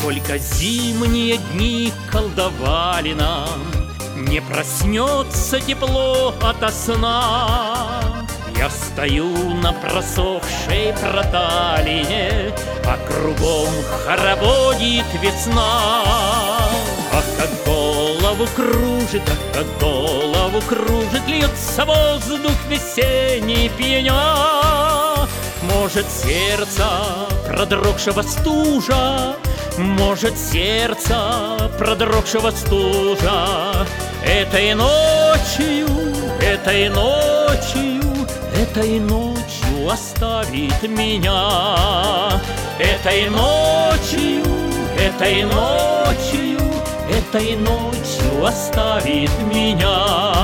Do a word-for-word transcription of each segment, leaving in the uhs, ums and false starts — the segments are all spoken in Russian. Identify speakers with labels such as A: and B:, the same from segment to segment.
A: Сколько зимние дни колдовали нам, не проснется тепло ото сна. Я стою на просохшей проталине, а кругом хороводит весна. Ах, как голову кружит, ах, как голову кружит, льется воздух весенний пьяня. Может, сердце продрогшего стужа, может, сердце продрогшего стужа этой ночью, этой ночью, этой ночью оставит меня. Этой ночью, этой ночью, этой ночью оставит меня.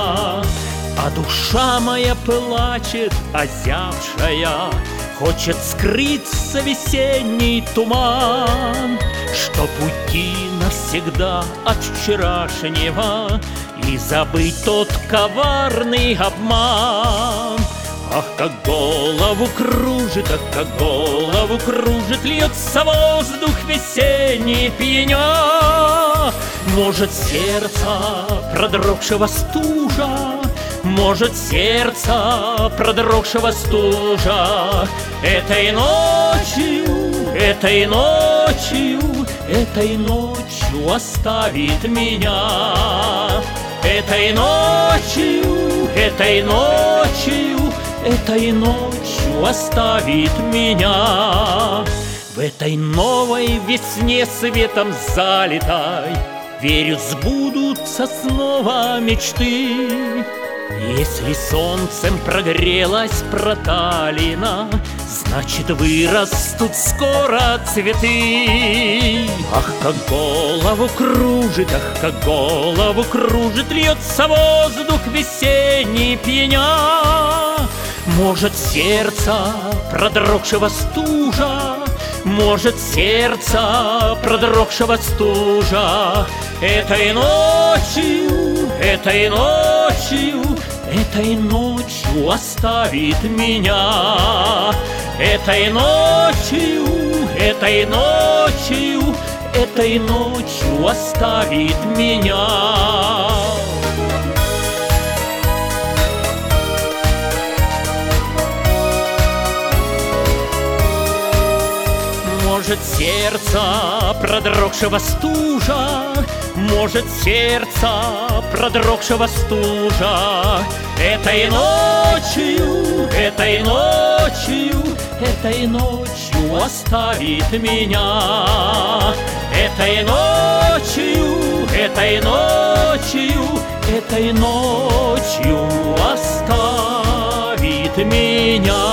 A: А душа моя плачет, озябшая, хочет скрыться весенний туман, чтоб уйти навсегда от вчерашнего и забыть тот коварный обман. Ах, как голову кружит, ах, как голову кружит, льется воздух весенний пьяня. Может, сердце продрогшего стужа, может, сердце продрогшего стужа этой ночью, этой ночью, этой ночью оставит меня. Этой ночью, этой ночью, этой ночью оставит меня. В этой новой весне светом залитой, верю, сбудутся снова мечты. Если солнцем прогрелась проталина, значит, вырастут скоро цветы. Ах, как голову кружит, ах, как голову кружит, льется воздух весенний пьяня. Может, сердце продрогшего стужа, может, сердце продрогшего стужа этой ночью, этой ночью, этой ночью оставит меня. Этой ночью, этой ночью, этой ночью оставит меня. Может, сердце продрогшего стужа, может, сердце продрогшего стужа этой ночью, этой ночью, этой ночью оставит меня. Этой ночью, этой ночью, этой ночью оставит меня.